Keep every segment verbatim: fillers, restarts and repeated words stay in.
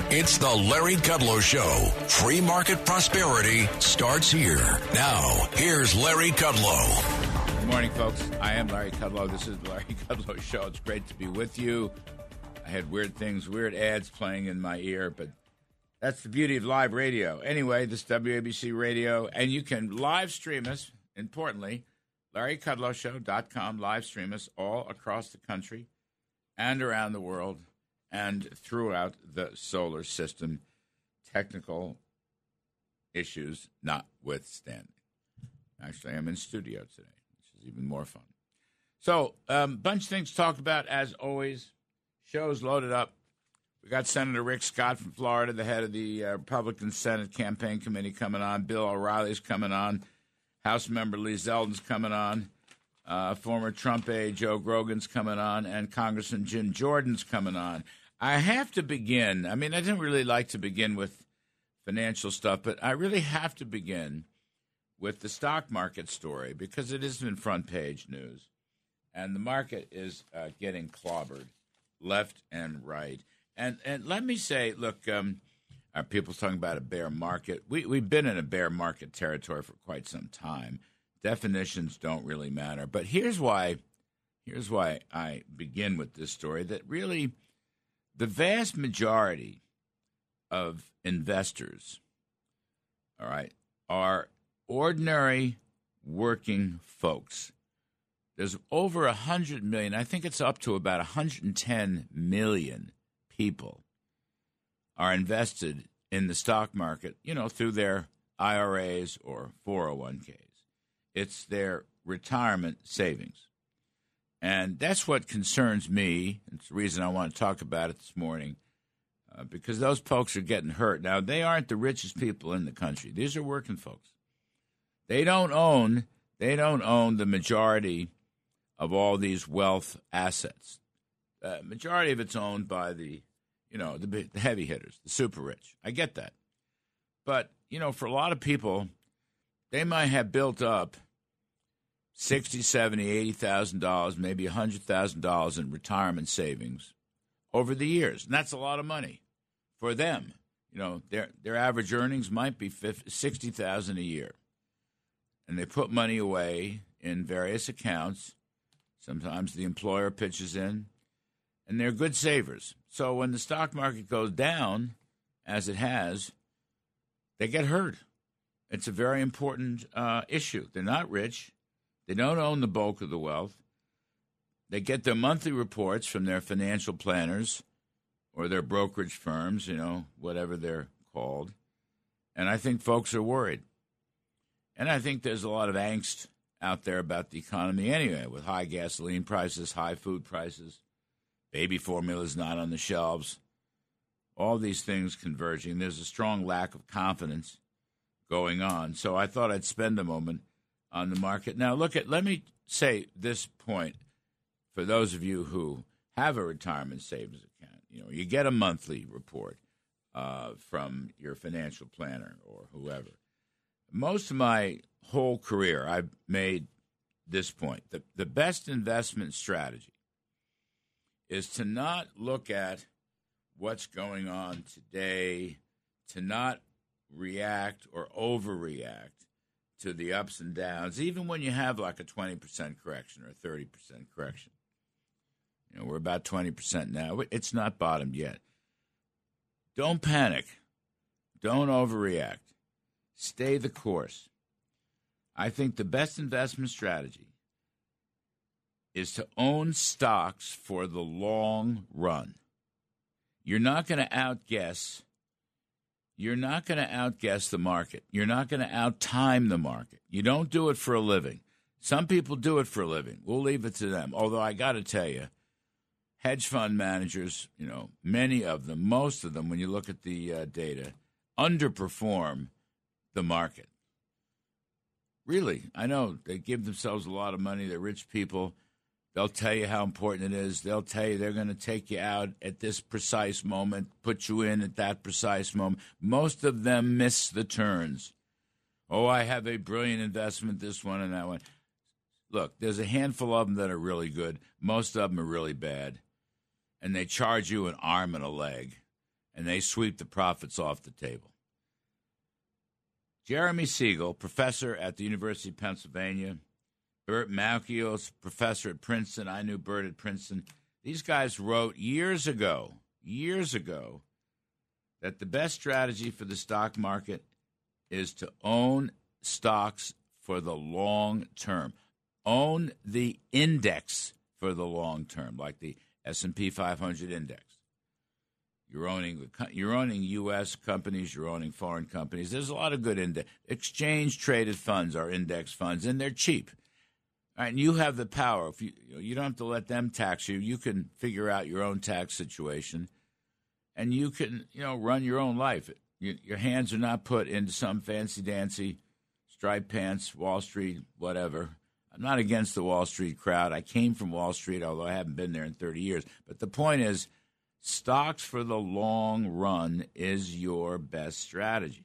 It's the Larry Kudlow Show. Free market prosperity starts here. Now, here's Larry Kudlow. Good morning, folks. I am Larry Kudlow. This is the Larry Kudlow Show. It's great to be with you. I had weird things, weird ads playing in my ear, but that's the beauty of live radio. Anyway, this is W A B C Radio, and you can live stream us, importantly, larry kudlow show dot com, live stream us all across the country and around the world and throughout the solar system, technical issues notwithstanding. Actually, I'm in studio today, which is even more fun. So, a um, bunch of things to talk about, as always. Show's loaded up. We got Senator Rick Scott from Florida, the head of the uh, Republican Senate Campaign Committee, coming on. Bill O'Reilly's coming on. House member Lee Zeldin's coming on. Uh, former Trump aide Joe Grogan's coming on. And Congressman Jim Jordan's coming on. I have to begin. I mean, I didn't really like to begin with financial stuff, but I really have to begin with the stock market story because it has been front page news. And the market is uh, getting clobbered left and right. And and let me say, look, um, are people talking about a bear market? We, we've been in a bear market territory for quite some time. Definitions don't really matter. But here's why, here's why I begin with this story, that really the vast majority of investors, all right, are ordinary working folks. There's over one hundred million, I think it's up to about one hundred ten million people are invested in the stock market, you know, through their I R As or four oh one k's. It's their retirement savings. And that's what concerns me. It's the reason I want to talk about it this morning, uh, because those folks are getting hurt. Now, they aren't the richest people in the country. These are working folks. They don't own, they don't own the majority of all these wealth assets. Uh, majority of it's owned by the, you know, the, the heavy hitters, the super rich. I get that. But, you know, for a lot of people, they might have built up sixty thousand dollars, seventy thousand dollars, eighty thousand dollars, maybe one hundred thousand dollars in retirement savings over the years. And that's a lot of money for them. You know, their their average earnings might be sixty thousand dollars a year. And they put money away in various accounts. Sometimes the employer pitches in, and they're good savers. So when the stock market goes down, as it has, they get hurt. It's a very important uh, issue. They're not rich. They don't own the bulk of the wealth. They get their monthly reports from their financial planners or their brokerage firms, you know, whatever they're called. And I think folks are worried. And I think there's a lot of angst out there about the economy anyway, with high gasoline prices, high food prices, baby formula's not on the shelves, all these things converging. There's a strong lack of confidence going on. So I thought I'd spend a moment on the market. Now, look at, let me say this point for those of you who have a retirement savings account. You know, you get a monthly report uh, from your financial planner or whoever. Most of my whole career, I've made this point. The, the best investment strategy is to not look at what's going on today, to not react or overreact to the ups and downs, even when you have like a twenty percent correction or a thirty percent correction. You know, we're about twenty percent now. It's not bottomed yet. Don't panic. Don't overreact. Stay the course. I think the best investment strategy is to own stocks for the long run. You're not going to outguess. You're not going to outguess the market. You're not going to outtime the market. You don't do it for a living. Some people do it for a living. We'll leave it to them. Although I got to tell you, hedge fund managers, you know, many of them, most of them, when you look at the uh, data, underperform the market. Really, I know they give themselves a lot of money. They're rich people. They'll tell you how important it is. They'll tell you they're going to take you out at this precise moment, put you in at that precise moment. Most of them miss the turns. Oh, I have a brilliant investment, this one and that one. Look, there's a handful of them that are really good. Most of them are really bad. And they charge you an arm and a leg. and they sweep the profits off the table. Jeremy Siegel, professor at the University of Pennsylvania, Bert Malkiel's professor at Princeton. I knew Bert at Princeton. These guys wrote years ago, years ago, that the best strategy for the stock market is to own stocks for the long term. Own the index for the long term, like the S and P five hundred index. You're owning the you're owning U S companies, you're owning foreign companies. There's a lot of good index. Exchange-traded funds are index funds, and they're cheap. All right, and you have the power. If you you don't have to let them tax you. You can figure out your own tax situation, and you can you know run your own life. You, your hands are not put into some fancy-dancy striped pants, Wall Street, whatever. I'm not against the Wall Street crowd. I came from Wall Street, although I haven't been there in thirty years. But the point is, stocks for the long run is your best strategy.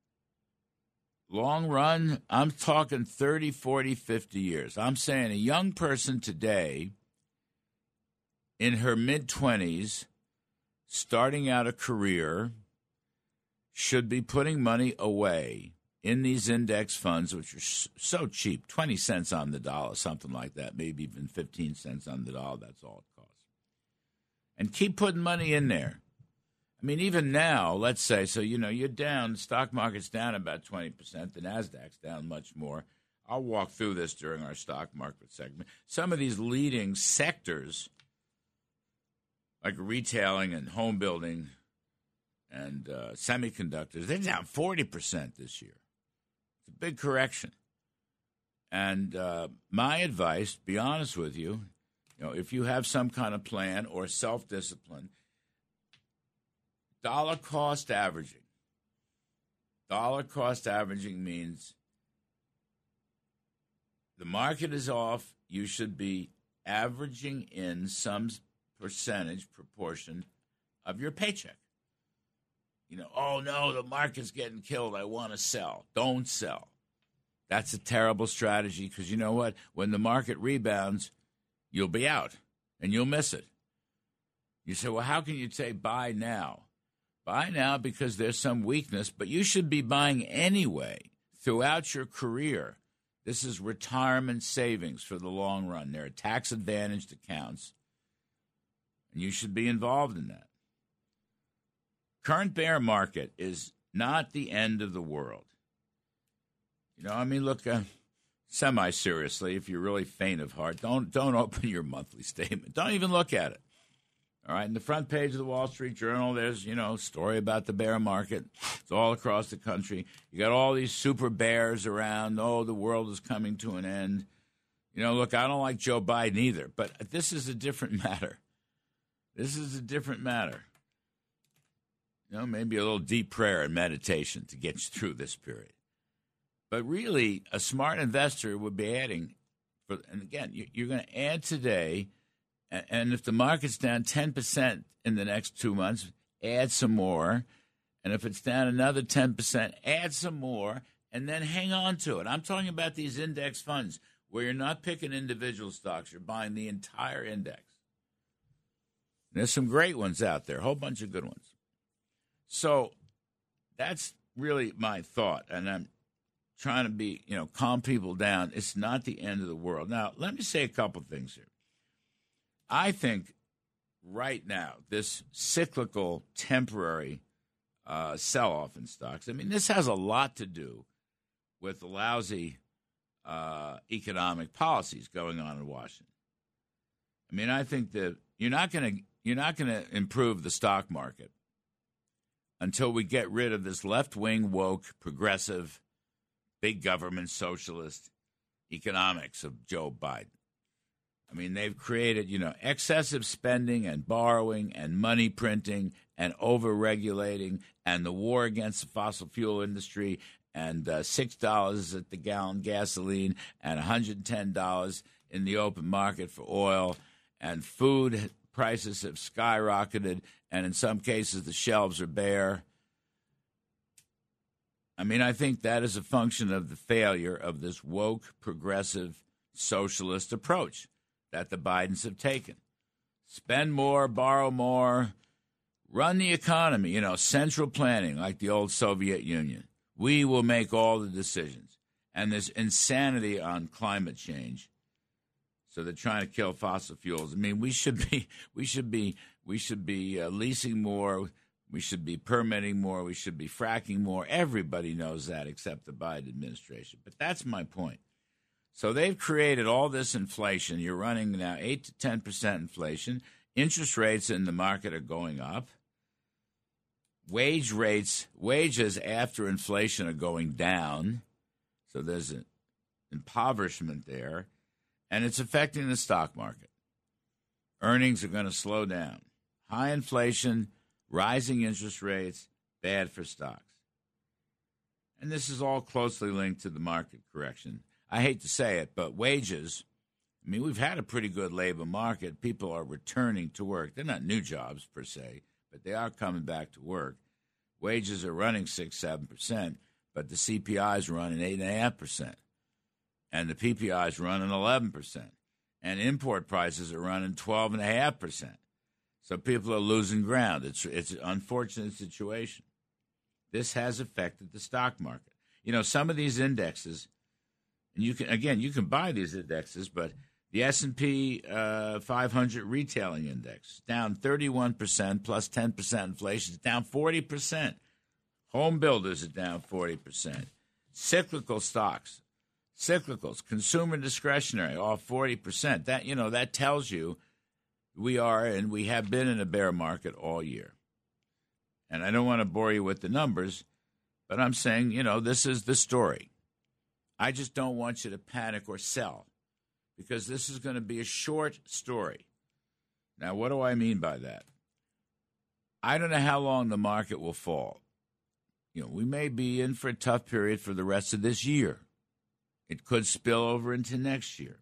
Long run, I'm talking thirty, forty, fifty years. I'm saying a young person today in her mid-twenties, starting out a career, should be putting money away in these index funds, which are so cheap, twenty cents on the dollar, something like that, maybe even fifteen cents on the dollar. That's all it costs. And keep putting money in there. I mean, even now, let's say, so, you know, you're down, the stock market's down about twenty percent, the NASDAQ's down much more. I'll walk through this during our stock market segment. Some of these leading sectors, like retailing and home building and uh, semiconductors, they're down forty percent this year. It's a big correction. And uh, my advice, be honest with you, you know, if you have some kind of plan or self-discipline, dollar cost averaging. Dollar cost averaging means the market is off. You should be averaging in some percentage proportion of your paycheck. You know, oh, no, the market's getting killed. I want to sell. Don't sell. That's a terrible strategy because you know what? When the market rebounds, you'll be out and you'll miss it. You say, well, how can you say buy now? Buy now because there's some weakness, but you should be buying anyway throughout your career. This is retirement savings for the long run. There are tax-advantaged accounts, and you should be involved in that. Current bear market is not the end of the world. You know, I mean, look, uh, semi-seriously, if you're really faint of heart, don't don't open your monthly statement. Don't even look at it. All right, in the front page of the Wall Street Journal, there's, you know, a story about the bear market. It's all across the country. You got all these super bears around. Oh, the world is coming to an end. You know, look, I don't like Joe Biden either, but this is a different matter. This is a different matter. You know, maybe a little deep prayer and meditation to get you through this period. But really, a smart investor would be adding, for, and again, you're going to add today. And if the market's down ten percent in the next two months, add some more. And if it's down another ten percent, add some more, and then hang on to it. I'm talking about these index funds where you're not picking individual stocks. You're buying the entire index. There's some great ones out there, a whole bunch of good ones. So that's really my thought, and I'm trying to be, you know, calm people down. It's not the end of the world. Now, let me say a couple things here. I think right now, this cyclical, temporary uh, sell-off in stocks, I mean, this has a lot to do with the lousy uh, economic policies going on in Washington. I mean, I think that you're not going to you're not going to improve the stock market until we get rid of this left-wing, woke, progressive, big government, socialist economics of Joe Biden. I mean, they've created, you know, excessive spending and borrowing and money printing and over-regulating and the war against the fossil fuel industry and uh, six dollars at the gallon gasoline and one hundred ten dollars in the open market for oil, and food prices have skyrocketed, and in some cases the shelves are bare. I mean, I think that is a function of the failure of this woke, progressive, socialist approach that the Bidens have taken. Spend more, borrow more, Run the economy, you know, central planning like the old Soviet Union. We will make all the decisions. And this insanity on climate change. So they're trying to kill fossil fuels. I mean, we should be, we should be, we should be uh, leasing more. We should be permitting more. We should be fracking more. Everybody knows that except the Biden administration. But that's my point. So they've created all this inflation. You're running now eight to ten percent inflation. Interest rates in the market are going up. Wage rates, wages after inflation are going down. So there's an impoverishment there. And it's affecting the stock market. Earnings are going to slow down. High inflation, rising interest rates, bad for stocks. And this is all closely linked to the market correction. I hate to say it, but wages, I mean, we've had a pretty good labor market. People are returning to work. They're not new jobs per se, but they are coming back to work. Wages are running six, seven percent, but the C P I is running eight point five percent. And the P P I is running eleven percent. And import prices are running twelve point five percent. So people are losing ground. It's, it's an unfortunate situation. This has affected the stock market. You know, some of these indexes, and you can, again, you can buy these indexes, but the S and P uh, five hundred retailing index down thirty-one percent plus ten percent inflation is down forty percent. Home builders are down forty percent. Cyclical stocks, cyclicals, consumer discretionary, off forty percent. That, you know, that tells you we are and we have been in a bear market all year. And I don't want to bore you with the numbers, but I'm saying, you know, this is the story. I just don't want you to panic or sell because this is going to be a short story. Now, what do I mean by that? I don't know how long the market will fall. You know, we may be in for a tough period for the rest of this year. It could spill over into next year.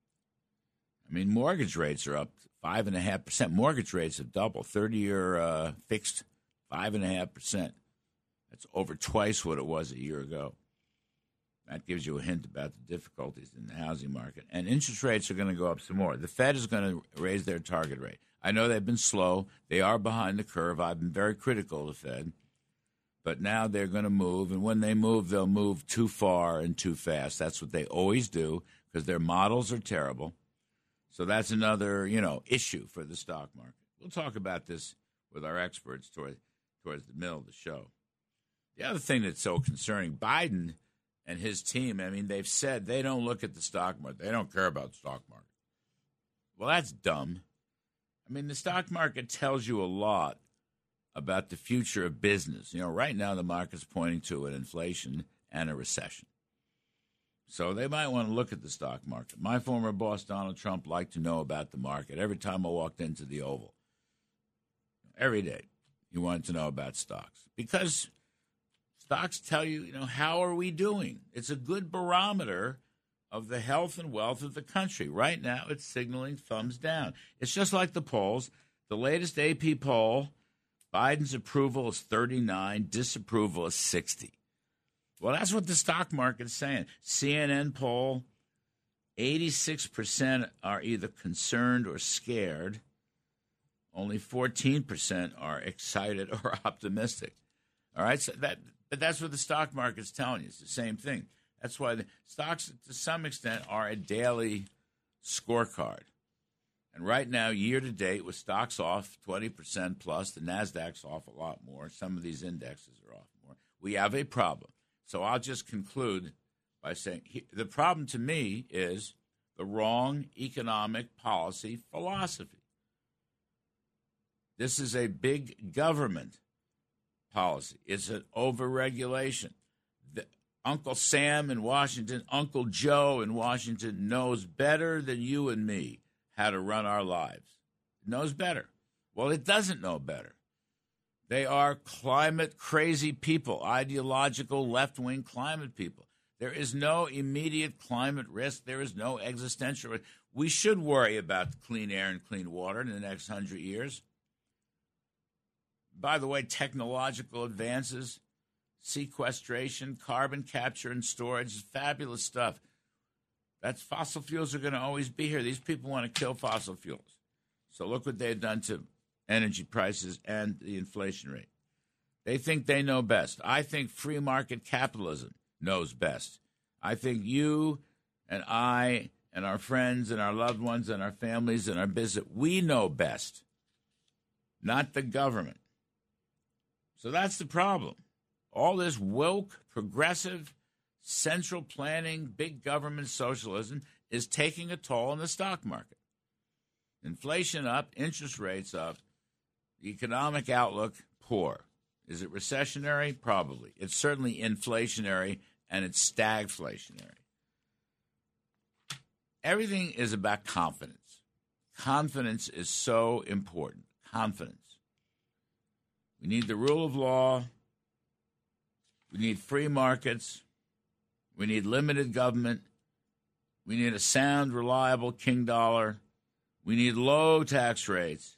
I mean, mortgage rates are up five point five percent. Mortgage rates have doubled. thirty-year uh, fixed, five point five percent. That's over twice what it was a year ago. That gives you a hint about the difficulties in the housing market. And interest rates are going to go up some more. The Fed is going to raise their target rate. I know they've been slow. They are behind the curve. I've been very critical of the Fed. But now they're going to move. And when they move, they'll move too far and too fast. That's what they always do because their models are terrible. So that's another, you know, issue for the stock market. We'll talk about this with our experts toward, towards the middle of the show. The other thing that's so concerning, Biden and his team, I mean, they've said they don't look at the stock market. They don't care about the stock market. Well, that's dumb. I mean, the stock market tells you a lot about the future of business. You know, right now the market's pointing to an inflation and a recession. So they might want to look at the stock market. My former boss, Donald Trump, liked to know about the market every time I walked into the Oval. Every day he wanted to know about stocks because stocks tell you, you know, how are we doing? It's a good barometer of the health and wealth of the country. Right now it's signaling thumbs down. It's just like the polls. The latest A P poll, Biden's approval is thirty-nine, disapproval is sixty. Well, that's what the stock market's saying. C N N poll, eighty-six percent are either concerned or scared. Only fourteen percent are excited or optimistic. All right, so that, but that's what the stock market's telling you. It's the same thing. That's why the stocks, to some extent, are a daily scorecard. And right now, year to date, with stocks off twenty percent plus, the NASDAQ's off a lot more. Some of these indexes are off more. We have a problem. So I'll just conclude by saying he, the problem to me is the wrong economic policy philosophy. This is a big government policy. It's an overregulation. The, Uncle Sam in Washington, Uncle Joe in Washington knows better than you and me how to run our lives. It knows better. Well, it doesn't know better. They are climate crazy people, ideological left-wing climate people. There is no immediate climate risk. There is no existential risk. We should worry about clean air and clean water in the next hundred years. By the way, technological advances, sequestration, carbon capture and storage, fabulous stuff. That's fossil fuels are going to always be here. These people want to kill fossil fuels. So look what they've done to energy prices and the inflation rate. They think they know best. I think free market capitalism knows best. I think you and I and our friends and our loved ones and our families and our business, we know best, not the government. So that's the problem. All this woke, progressive, central planning, big government socialism is taking a toll on the stock market. Inflation up, interest rates up, the economic outlook poor. Is it recessionary? Probably. It's certainly inflationary, and it's stagflationary. Everything is about confidence. Confidence is so important. Confidence. We need the rule of law. We need free markets. We need limited government. We need a sound, reliable king dollar. We need low tax rates.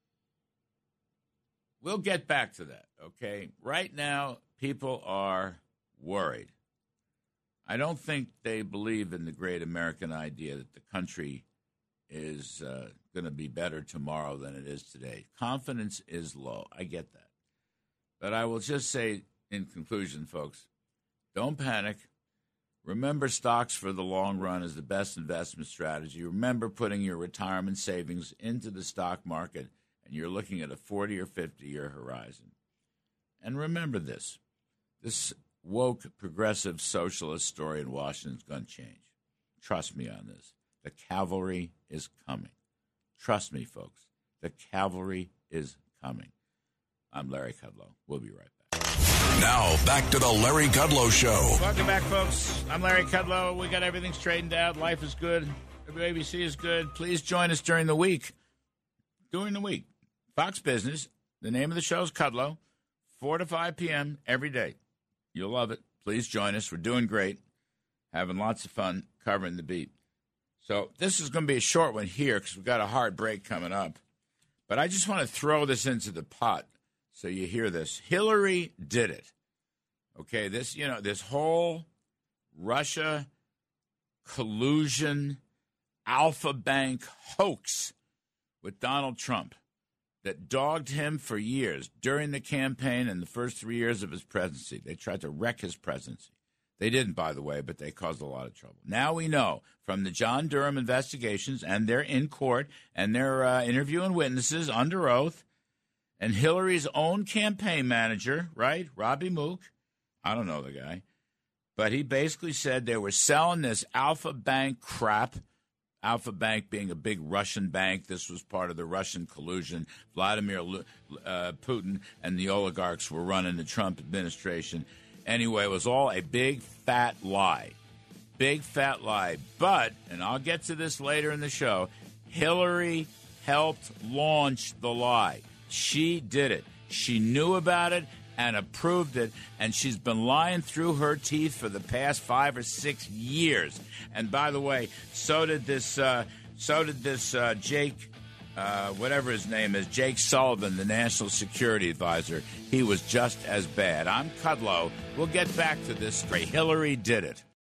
We'll get back to that, okay? Right now, people are worried. I don't think they believe in the great American idea that the country is uh, going to be better tomorrow than it is today. Confidence is low. I get that. But I will just say in conclusion, folks, don't panic. Remember, stocks for the long run is the best investment strategy. Remember putting your retirement savings into the stock market, and you're looking at a forty or fifty-year horizon. And remember this. This woke, progressive, socialist story in Washington is going to change. Trust me on this. The cavalry is coming. Trust me, folks. The cavalry is coming. I'm Larry Kudlow. We'll be right back. Now, back to the Larry Kudlow Show. Welcome back, folks. I'm Larry Kudlow. We got everything straightened out. Life is good. W A B C is good. Please join us during the week. During the week. Fox Business. The name of the show is Kudlow. four to five p.m. every day. You'll love it. Please join us. We're doing great. Having lots of fun covering the beat. So this is going to be a short one here because we've got a hard break coming up. But I just want to throw this into the pot so you hear this. Hillary did it. Okay, this, you know, this whole Russia collusion Alpha Bank hoax with Donald Trump that dogged him for years during the campaign and the first three years of his presidency. They tried to wreck his presidency. They didn't, by the way, but they caused a lot of trouble. Now we know from the John Durham investigations, and they're in court, and they're uh, interviewing witnesses under oath, and Hillary's own campaign manager, right, Robbie Mook, I don't know the guy, but he basically said they were selling this Alpha Bank crap, Alpha Bank being a big Russian bank. This was part of the Russian collusion. Vladimir uh, Putin and the oligarchs were running the Trump administration. Anyway, it was all a big, fat lie. Big, fat lie. But, and I'll get to this later in the show, Hillary helped launch the lie. She did it. She knew about it and approved it, and she's been lying through her teeth for the past five or six years. And by the way, so did this, uh, so did this uh, Jake, uh, whatever his name is, Jake Sullivan, the National Security Advisor. He was just as bad. I'm Kudlow. We'll get back to this. Hillary did it.